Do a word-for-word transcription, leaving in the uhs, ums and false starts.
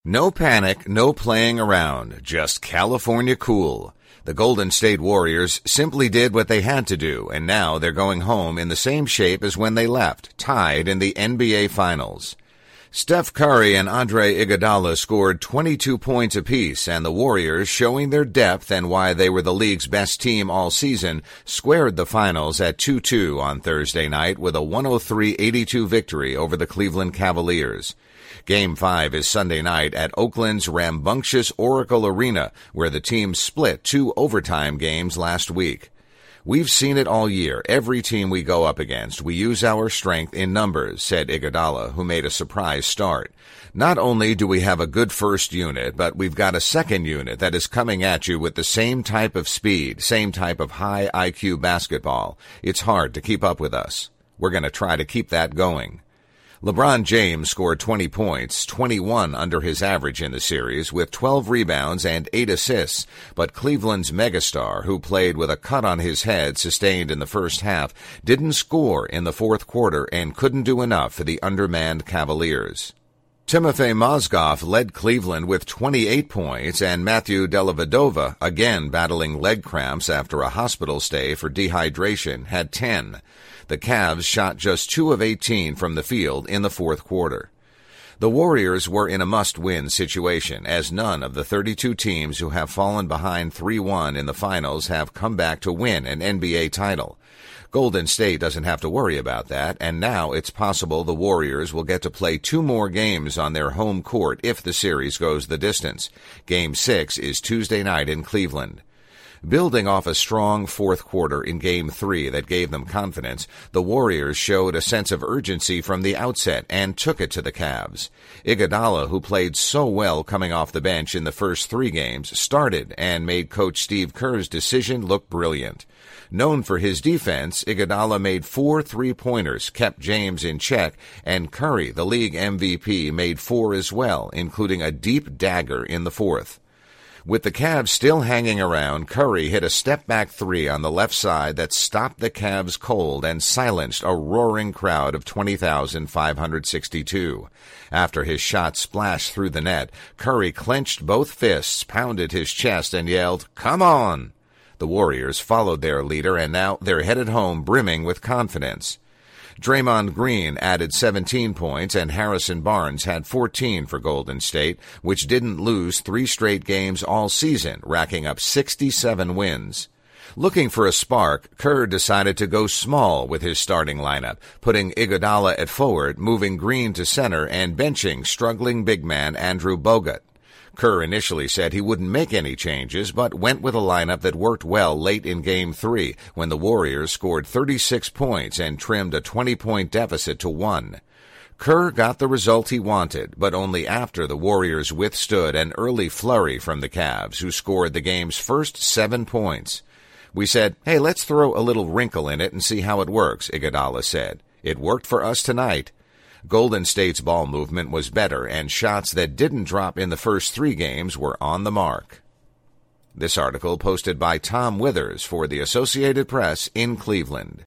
No panic, no playing around, just California cool. The Golden State Warriors simply did what they had to do, and now they're going home in the same shape as when they left, tied in the N B A Finals. Steph Curry and Andre Iguodala scored twenty-two points apiece, and the Warriors, showing their depth and why they were the league's best team all season, squared the finals at two two on Thursday night with a one oh three eighty-two victory over the Cleveland Cavaliers. Game five is Sunday night at Oakland's rambunctious Oracle Arena, where the team split two overtime games last week. We've seen it all year. Every team we go up against, we use our strength in numbers, said Iguodala, who made a surprise start. Not only do we have a good first unit, but we've got a second unit that is coming at you with the same type of speed, same type of high I Q basketball. It's hard to keep up with us. We're going to try to keep that going. LeBron James scored twenty points, twenty-one under his average in the series, with twelve rebounds and eight assists, but Cleveland's megastar, who played with a cut on his head sustained in the first half, didn't score in the fourth quarter and couldn't do enough for the undermanned Cavaliers. Timofey Mozgov led Cleveland with twenty-eight points, and Matthew Dellavedova, again battling leg cramps after a hospital stay for dehydration, had ten. The Cavs shot just two of eighteen from the field in the fourth quarter. The Warriors were in a must-win situation, as none of the thirty-two teams who have fallen behind three one in the finals have come back to win an N B A title. Golden State doesn't have to worry about that, and now it's possible the Warriors will get to play two more games on their home court if the series goes the distance. Game six is Tuesday night in Cleveland. Building off a strong fourth quarter in Game three that gave them confidence, the Warriors showed a sense of urgency from the outset and took it to the Cavs. Iguodala, who played so well coming off the bench in the first three games, started and made Coach Steve Kerr's decision look brilliant. Known for his defense, Iguodala made four three-pointers, kept James in check, and Curry, the league M V P, made four as well, including a deep dagger in the fourth. With the Cavs still hanging around, Curry hit a step-back three on the left side that stopped the Cavs cold and silenced a roaring crowd of twenty thousand five hundred sixty-two. After his shot splashed through the net, Curry clenched both fists, pounded his chest, and yelled, "Come on!" The Warriors followed their leader, and now they're headed home brimming with confidence. Draymond Green added seventeen points, and Harrison Barnes had fourteen for Golden State, which didn't lose three straight games all season, racking up sixty-seven wins. Looking for a spark, Kerr decided to go small with his starting lineup, putting Iguodala at forward, moving Green to center, and benching struggling big man Andrew Bogut. Kerr initially said he wouldn't make any changes, but went with a lineup that worked well late in Game three, when the Warriors scored thirty-six points and trimmed a twenty-point deficit to one. Kerr got the result he wanted, but only after the Warriors withstood an early flurry from the Cavs, who scored the game's first seven points. "We said, hey, let's throw a little wrinkle in it and see how it works," Iguodala said. "It worked for us tonight." Golden State's ball movement was better, and shots that didn't drop in the first three games were on the mark. This article posted by Tom Withers for the Associated Press in Cleveland.